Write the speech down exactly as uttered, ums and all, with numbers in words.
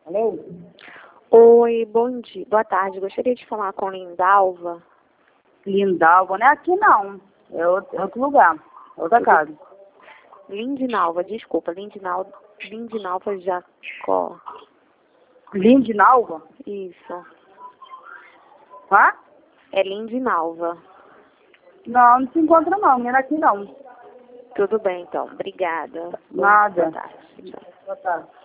Alô? Oi, bom dia. Boa tarde. Gostaria de falar com Lindalva. Lindalva, não é aqui não. É outro, é outro lugar. É outra casa. Lindinalva, desculpa. Lindinalva, Lindinalva Jacó. Lindinalva? Isso. Hã? É Lindinalva. Não, não se encontra não. Não é aqui não. Tudo bem, então. Obrigada. Nada. Boa tarde. Tchau. Boa tarde.